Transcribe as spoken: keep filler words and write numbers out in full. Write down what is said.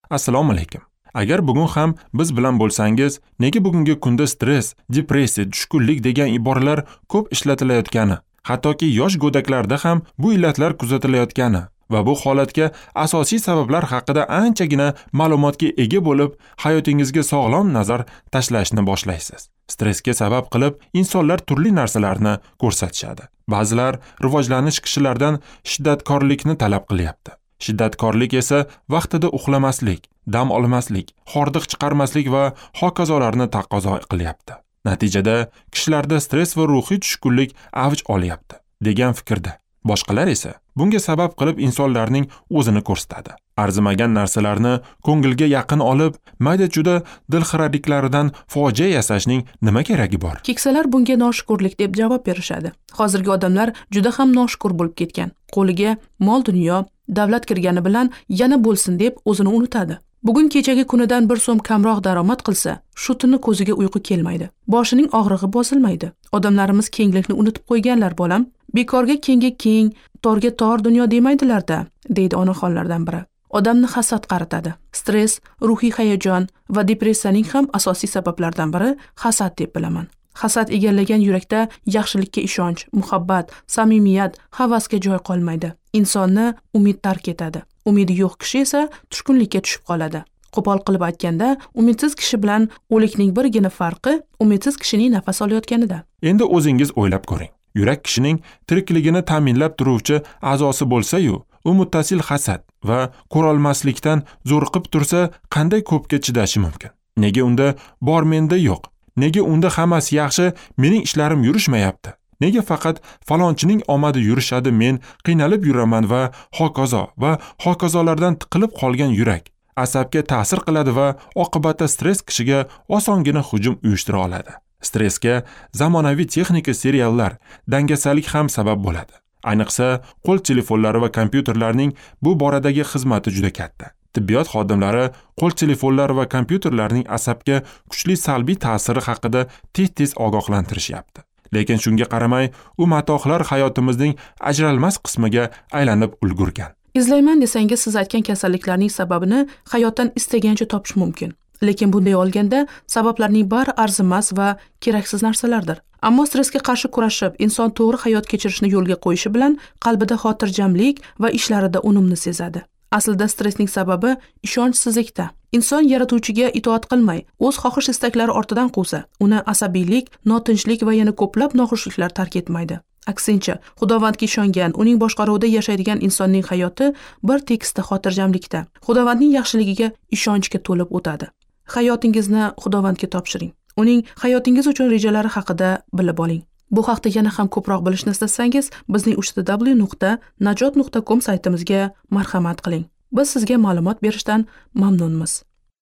Assalomu alaykum. Agar bugun ham biz bilan bo'lsangiz, nega bugungi kunda stress, depressiya, tushkunlik degan iboralar ko'p ishlatilayotgani, hattoki yosh go'daklarda ham bu illatlar kuzatilayotgani va bu holatga asosiy sabablar haqida anchagina ma'lumotga ega bo'lib, hayotingizga sog'lom nazar tashlashni boshlaysiz. Stressga sabab qilib insonlar turli narsalarni ko'rsatishadi. Ba'zilar rivojlanish kishilaridan shiddatkorlikni talab qilyapti. Shiddatkorlik esa vaqtida uxlamaslik, dam olmaslik, hordiq chiqarmaslik va hokazolarni taqozo qilyapti. Natijada kishilarda stress va ruhiy tushkunlik avj olyapti degan fikrda. Boshqalar esa bunga sabab qilib insonlarning o'zini ko'rsatadi. Arzimagan narsalarni ko'ngilga yaqin olib, mayda-chuda dilxiraliklaridan fojia yasashning nima keragi bor? Keksalar bunga noshukurlik deb javob berishadi. Hozirgi odamlar juda ham noshukur bo'lib ketgan. Qo'liga mol dunyo, davlat kirgani bilan yana bo'lsin deb o'zini unutadi. Bugun kechagi kunidan bir so'm kamroq daromad qilsa, shu tuni ko'ziga uyqu kelmaydi. Boshining og'rig'i bosilmaydi. Odamlarimiz kenglikni unutib qo'yganlar bolam. Bekorga kengga keng, torga tor dunyo demaydilar-da, deydi onaxonlardan biri. Odamni hasad qaritadi. Stress, ruhiy hayajon va depressiyaning ham asosiy sabablaridan biri hasad deb bilaman. Hasad egallagan yurakda yaxshilikka ishonch, muhabbat, samimiyat, havasga joy qolmaydi. Insonni umid tark etadi. Umidi yo'q kishi esa tushkunlikka tushib qoladi. Qo'pol qilib aytganda, umidsiz kishi bilan o'likning birgina farqi umidsiz kishining nafas olayotganida. Endi o'zingiz o'ylab ko'ring. Yurak kishining tirikligini ta'minlab turuvchi a'zosi bo'lsa-yu, u muttasil hasad va ko'rolmaslikdan zo'riqib tursa, qanday ko'pga chidashi mumkin? Nega unda bor menda yo'q? Nega unda hammasi yaxshi, mening ishlarim yurishmayapti? Nega faqat falonchining omadi yurishadi, men qiynalib yuraman va hokazo va hokazolardan tiqilib qolgan yurak asabga ta'sir qiladi va oqibatda stress kishiga osongina hujum uyushtira oladi. Stressga zamonaviy texnika seriallar, dangasalik ham sabab bo'ladi. Ayniqsa, qo'l telefonlari va kompyuterlarning bu boradagi xizmati juda katta. Tibbiyot xodimlari qo'l telefonlari va kompyuterlarning asabga kuchli salbiy ta'siri haqida tez-tez ogohlantirishyapti. Lekin shunga qaramay, u matohlar hayotimizning ajralmas qismiga aylanib ulgurgan. Izlayman desangiz, siz aytgan kasalliklarning sababini hayotdan istagancha topish mumkin. Lekin bunday olganda sabablarning bari arzimas va keraksiz narsalardir. Ammo stressga qarshi kurashib, inson to'g'ri hayot kechirishni yo'lga qo'yishi bilan qalbida xotirjamlik va ishlarida unumni sezadi. Aslida stressning sababi ishonchsizlikda. Inson yaratuvchiga itoat qilmay, o'z xohish istaklari ortidan quvsa, uni asabiylik, notinchlik va yana ko'plab noxushliklar tark etmaydi. Aksincha, Xudovandga ishongan, uning boshqaruvida yashaydigan insonning hayoti bir tekisda xotirjamlikda, Xudovandning yaxshiligiga ishonchga to'lib o'tadi. Hayotingizni Xudovandga topshiring. Uning hayotingiz uchun rejalari haqida bilib oling. Bu haqda yana ham ko'proq bilishni istasangiz, bizning uch w nuqta najot nuqta com saytimizga marhamat qiling. Biz sizga ma'lumot berishdan mamnunmiz.